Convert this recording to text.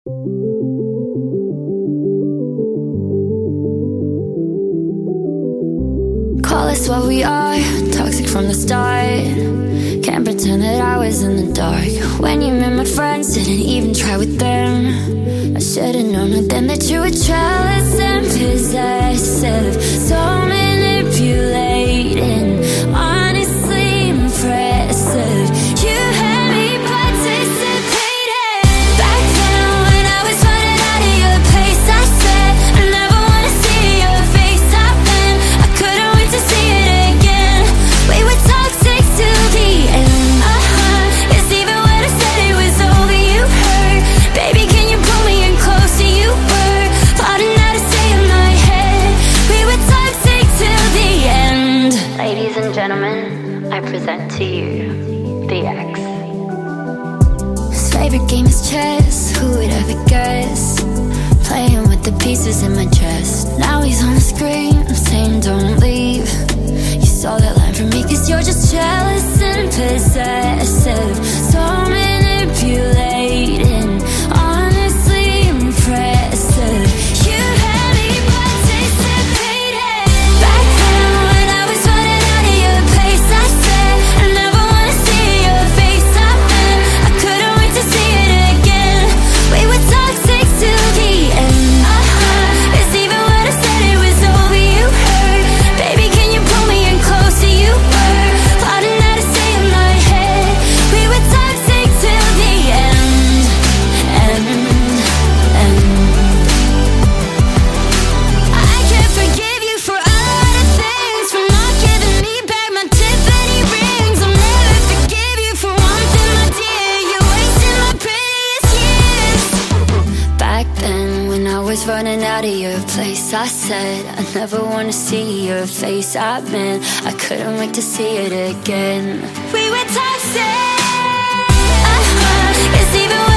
Call us what we are, toxic from the start. Can't pretend that I was in the dark. When you met my friends, didn't even try with them. I should've known then that you were jealous and possessive, so manipulating, honestly impressive. You had me participating. Back then when I was running out of your place, I said I never wanna see your face. I've been, I couldn't wait to see it again. We were toxic till the end. Cause even when I said it was over, you hurt. Baby, can you pull me in closer? You were plotting how to stay in my head. We were toxic till the end. Ladies and gentlemen, I present to you the X. His favorite game is chess, who would ever guess? Playing with the pieces in my chest. Now he's on the screen, I'm saying don't leave. You saw that line from me cause you're just jealous and possessive, so manipulating, honestly impressive. You had me participating. Back then when I was running out of your place, I said I never wanna see your face. I've been, I couldn't wait to see it again. We were toxic till the end. Cause even when I said it was over, you hurt. Baby, can you pull me in closer? You were plotting how to stay in my head. We were toxic till the end. I can't forgive you for a lot of things, for not giving me back my Tiffany rings. I'll never forgive you for one thing, my dear. You're wasting my prettiest years. Back then when I was running out of your place, I said I never wanna see your face. I meant I couldn't wait to see it again. We were toxic. Cause even when